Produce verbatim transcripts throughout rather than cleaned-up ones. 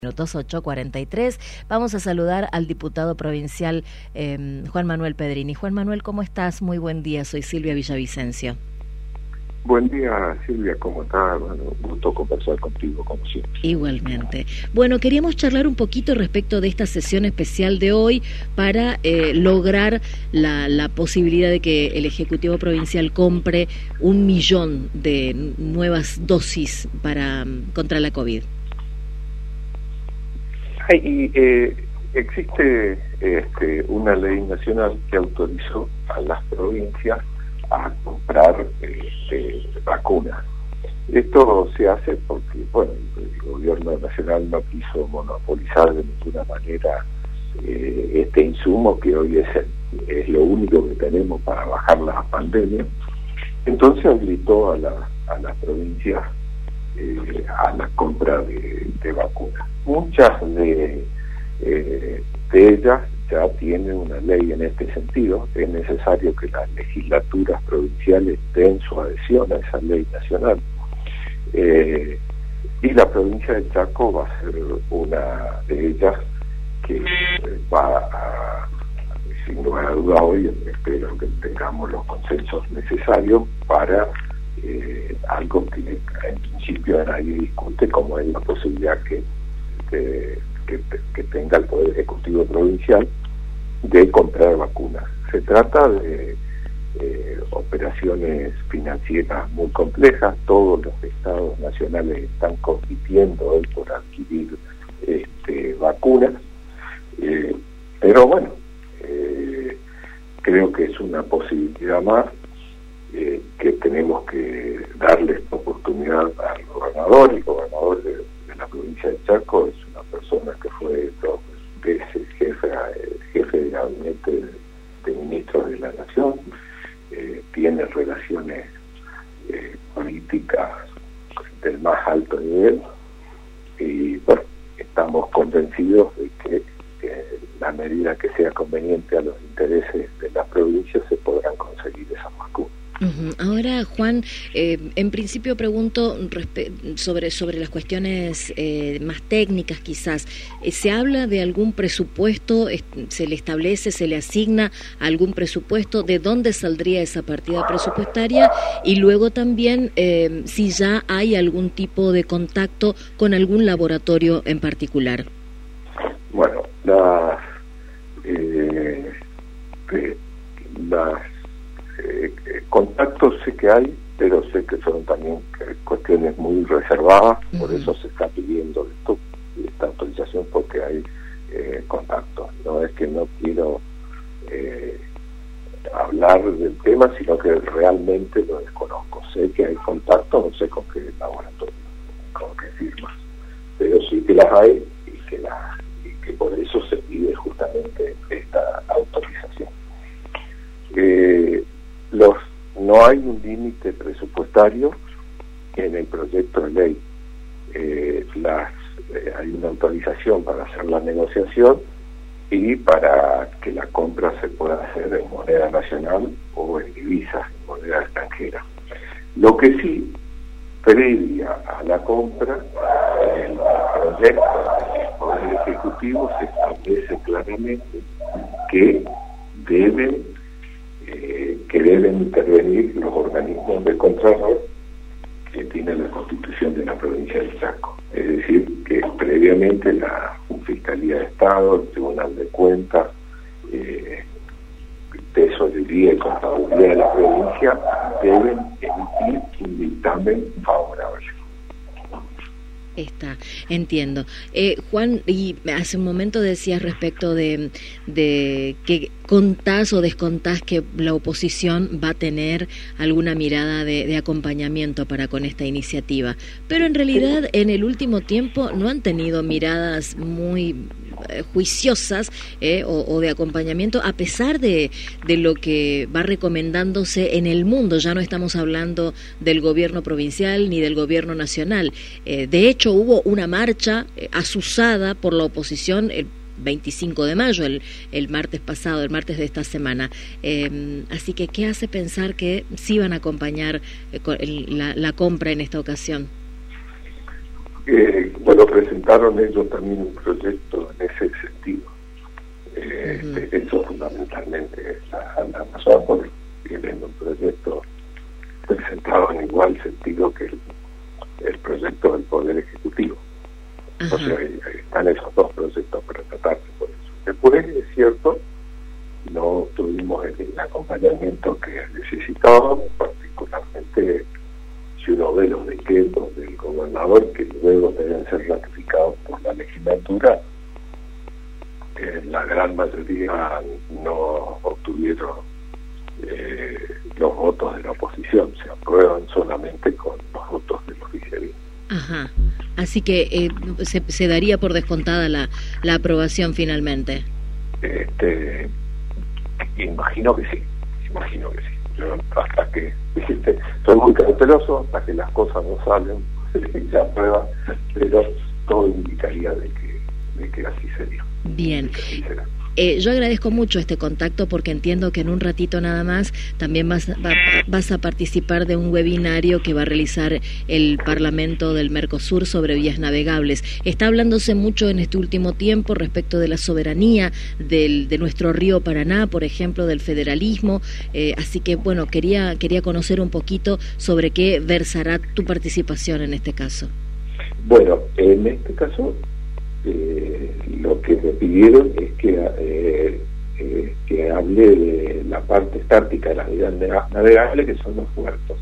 Minutos ocho cuarenta y tres. Vamos a saludar al diputado provincial eh, Juan Manuel Pedrini. Juan Manuel, ¿cómo estás? Muy buen día, soy Silvia Villavicencio. Buen día, Silvia, ¿cómo estás? Bueno, un gusto conversar contigo, como siempre. Igualmente. Bueno, queríamos charlar un poquito respecto de esta sesión especial de hoy para eh, lograr la, la posibilidad de que el Ejecutivo Provincial compre un millón de nuevas dosis para contra la COVID. Hay, eh, existe este, una ley nacional que autorizó a las provincias a comprar este, vacunas. Esto se hace porque, bueno, el gobierno nacional no quiso monopolizar de ninguna manera eh, este insumo que hoy es, el, es lo único que tenemos para bajar la pandemia. Entonces habilitó a, la, a las provincias eh, a la compra de, de vacunas. Muchas de, eh, de ellas ya tienen una ley en este sentido. Es necesario que las legislaturas provinciales den su adhesión a esa ley nacional. Eh, y la provincia de Chaco va a ser una de ellas que va a, sin lugar a duda hoy, espero que tengamos los consensos necesarios para eh, algo que en principio nadie discute, como es la posibilidad que Que, que, que tenga el Poder Ejecutivo Provincial de comprar vacunas. Se trata de eh, operaciones financieras muy complejas. Todos los estados nacionales están compitiendo hoy por adquirir este, vacunas, eh, pero bueno, eh, creo que es una posibilidad más eh, que tenemos que darle esta oportunidad al gobernador. El gobernador de la provincia de Chaco es una persona que fue dos veces jefe, jefe de gabinete de, de ministros de la Nación, eh, tiene relaciones eh, políticas del más alto nivel y bueno, estamos convencidos de que eh, la medida que sea conveniente a los intereses de las provincias se podrán conseguir esas vacunas. Uh-huh. Ahora, Juan, eh, en principio pregunto sobre, sobre las cuestiones eh, más técnicas quizás. Eh, ¿Se habla de algún presupuesto? ¿Se le establece, se le asigna algún presupuesto? ¿De dónde saldría esa partida presupuestaria? Y luego también eh, si ya hay algún tipo de contacto con algún laboratorio en particular. Bueno, las... Eh, eh, las Eh, contactos sé que hay, pero sé que son también eh, cuestiones muy reservadas, uh-huh. Por eso se está pidiendo esto, esta autorización, porque hay eh, contactos. No es que no quiero eh, hablar del tema, sino que realmente lo desconozco. Sé que hay contactos, no sé con qué laboratorio, con qué firmas, pero sí que las hay y que, las, y que por eso se pide justamente esta autorización. Eh, Los, no hay un límite presupuestario en el proyecto de ley. Eh, las, eh, hay una autorización para hacer la negociación y para que la compra se pueda hacer en moneda nacional o en divisas, en moneda extranjera. Lo que sí, previa a la compra, en el proyecto del Poder Ejecutivo se establece claramente que deben Eh, que deben intervenir los organismos de control que tiene la Constitución de la provincia de Chaco. Es decir, que previamente la Fiscalía de Estado, el Tribunal de Cuentas, eh, Tesorería y Contaduría de la provincia deben emitir un dictamen favorable. Está, entiendo. Eh, Juan, y hace un momento decías respecto de, de que contás o descontás que la oposición va a tener alguna mirada de, de acompañamiento para con esta iniciativa, pero en realidad en el último tiempo no han tenido miradas muy eh, juiciosas eh, o, o de acompañamiento, a pesar de, de lo que va recomendándose en el mundo. Ya no estamos hablando del gobierno provincial ni del gobierno nacional. Eh, de hecho, hubo una marcha eh, azuzada por la oposición el veinticinco de mayo, el, el martes pasado, el martes de esta semana. Eh, así que, ¿qué hace pensar que sí van a acompañar eh, con el, la, la compra en esta ocasión? Eh, bueno, pero presentaron ellos también un proyecto en ese sentido. Eh, uh-huh. este, eso fundamentalmente es la, la razón por tienen un proyecto presentado en igual sentido que el, el proyecto del Poder Ejecutivo. Uh-huh. O sea, están esos dos proyectos para tratarse por eso. Después, es cierto, no tuvimos el, el acompañamiento que necesitábamos, particularmente si uno ve los decretos del gobernador que luego deben ser ratificados por la legislatura, eh, la gran mayoría no obtuvieron eh, los votos de la oposición, se aprueban solamente con los votos del oficialismo. Ajá. Así que eh, se, se daría por descontada la, la aprobación finalmente. Este, imagino que sí, imagino que sí. Yo hasta que, dijiste, soy muy cauteloso, hasta que las cosas no salen, se aprueban, pero todo indicaría de que, de que así sería. Bien. Eh, yo agradezco mucho este contacto porque entiendo que en un ratito nada más también vas, va, vas a participar de un webinario que va a realizar el Parlamento del Mercosur sobre vías navegables. Está hablándose mucho en este último tiempo respecto de la soberanía del, de nuestro río Paraná, por ejemplo, del federalismo, eh, así que bueno, quería, quería conocer un poquito sobre qué versará tu participación en este caso. Bueno, en este caso Eh, lo que me pidieron es que eh, eh, que hable de la parte estática de las vías navegables, que son los puertos.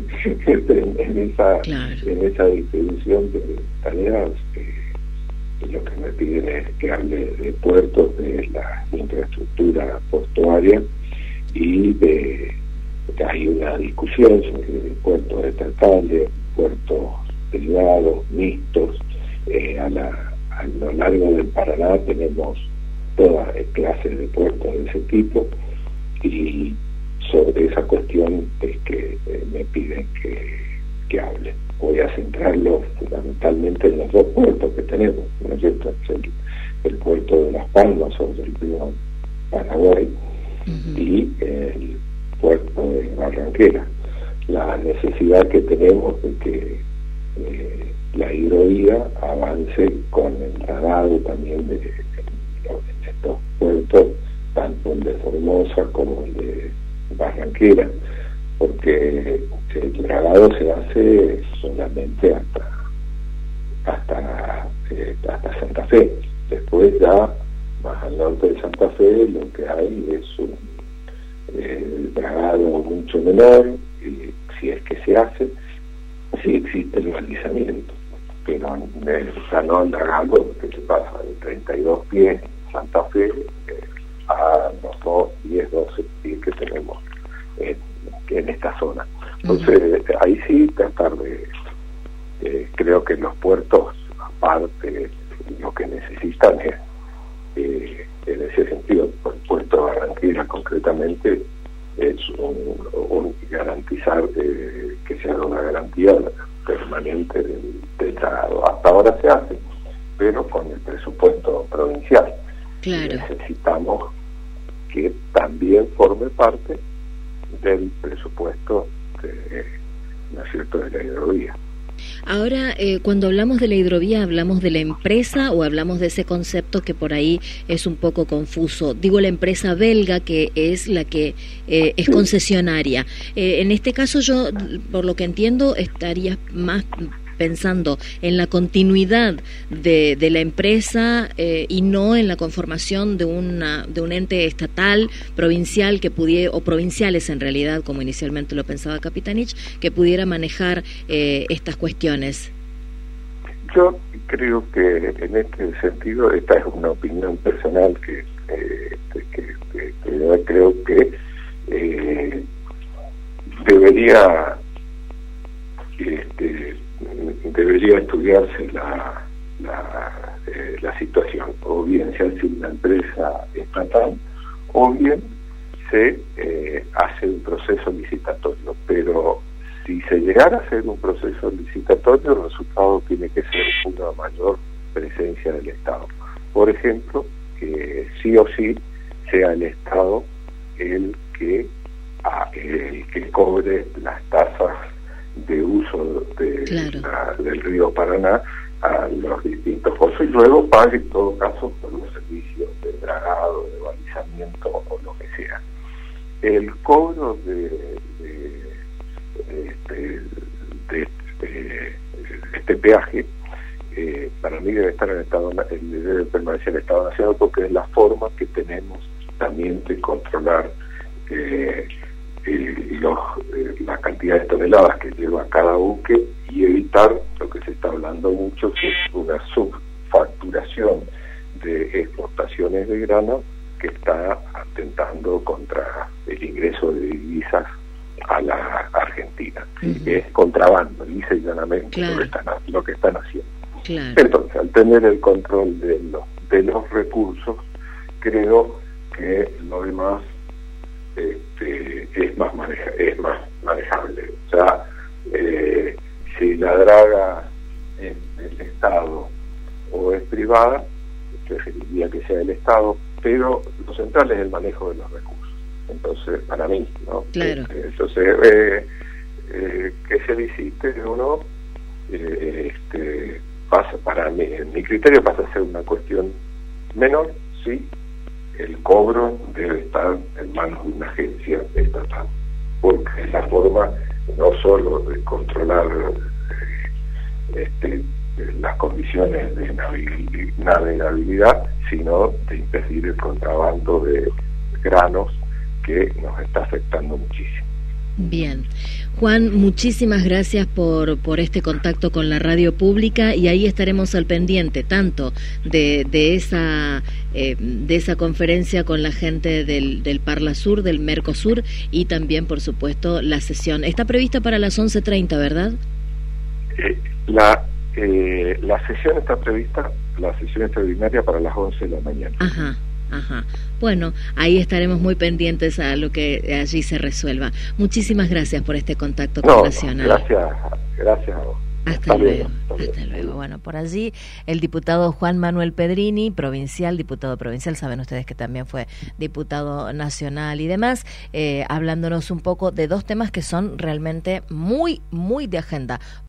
en, en esa claro. en esa distribución de tareas, eh, lo que me piden es que hable de puertos, de la infraestructura portuaria y de que hay una discusión sobre puertos estatales, puertos privados, mixtos. Eh, a la A lo largo del Paraná tenemos toda clase de puertos de ese tipo, y sobre esa cuestión es que eh, me piden que, que hable. Voy a centrarlo fundamentalmente en los dos puertos que tenemos, ¿no es cierto? El, el puerto de Las Palmas sobre el río Paraguay uh-huh. y el puerto de Barranquera. La necesidad que tenemos de que eh, la hidrovía avance con el dragado también de, de, de estos puertos, tanto el de Formosa como el de Barranquera, porque el dragado se hace solamente hasta hasta, eh, hasta Santa Fe. Después ya más al norte de Santa Fe lo que hay es un eh, dragado mucho menor, y si es que se hace, sí existe el balizamiento, pero el salón dragado que se pasa de treinta y dos pies en Santa Fe eh, a los dos, diez, doce pies que tenemos en, en esta zona. Entonces, uh-huh. ahí sí tratar de, eh, creo que los puertos, aparte, lo que necesitan es, eh, en ese sentido, el puerto de Barranquilla concretamente, es un, un garantizar eh, que se haga una garantía permanente del, del dragado. Hasta ahora se hace, pero con el presupuesto provincial. Claro. Necesitamos que también forme parte del presupuesto de, ¿no es cierto?, de la hidrovía. Ahora, eh, cuando hablamos de la hidrovía, ¿hablamos de la empresa o hablamos de ese concepto que por ahí es un poco confuso? Digo, la empresa belga, que es la que eh, es concesionaria. Eh, en este caso yo, por lo que entiendo, estaría más pensando en la continuidad de, de la empresa eh, y no en la conformación de una de un ente estatal, provincial, que pudiera, o provinciales en realidad, como inicialmente lo pensaba Capitanich, que pudiera manejar eh, estas cuestiones. Yo creo que en este sentido, esta es una opinión personal que, eh, que, que, que yo creo que eh, debería este, debería estudiarse la la, eh, la situación, o bien se hace una empresa estatal o bien se eh, hace un proceso licitatorio, pero si se llegara a hacer un proceso licitatorio, el resultado tiene que ser una mayor presencia del Estado. Por ejemplo, que sí o sí sea el Estado el que, a, el que cobre las tasas de uso de claro. la, del río Paraná, a los distintos pozos y luego pague en todo caso por los servicios de dragado, de balizamiento o lo que sea. El cobro de, de, este, de, de este peaje eh, para mí debe estar en estado, debe permanecer en estado nacional, porque es la forma que tenemos también de controlar eh, eh, los, eh, la cantidad de toneladas que lleva cada buque y evitar lo que se está hablando mucho, que es una subfacturación de exportaciones de grano que está atentando contra el ingreso de divisas a la Argentina. Uh-huh. Es contrabando, lisa y llanamente, claro, lo, que están, lo que están haciendo. Claro. Entonces, al tener el control de los, de los recursos, creo que lo demás este, es más maneja, es más manejable. O sea, eh, si la draga es del Estado o es privada, preferiría que sea del Estado, pero lo central es el manejo de los recursos. Entonces, para mí, ¿no? Claro. Entonces, eh, eh, que se licite uno, eh, este, pasa, para mí, en mi criterio pasa a ser una cuestión menor, sí, el cobro debe estar en manos de una agencia estatal, porque es la forma no solo de controlar eh, este, las condiciones de navegabilidad, sino de impedir el contrabando de granos que nos está afectando muchísimo. Bien. Juan, muchísimas gracias por, por este contacto con la radio pública, y ahí estaremos al pendiente tanto de, de esa eh, de esa conferencia con la gente del, del Parlasur, del Mercosur, y también, por supuesto, la sesión. Está prevista para las once treinta, ¿verdad? Eh, la eh, la sesión está prevista, la sesión extraordinaria, para las once de la mañana. Ajá. Ajá. Bueno, ahí estaremos muy pendientes a lo que allí se resuelva. Muchísimas gracias por este contacto no, con Nacional. Gracias, gracias a vos. Hasta, hasta luego, luego. Hasta luego. Bueno, por allí el diputado Juan Manuel Pedrini, provincial, diputado provincial, saben ustedes que también fue diputado nacional y demás, eh, hablándonos un poco de dos temas que son realmente muy, muy de agenda.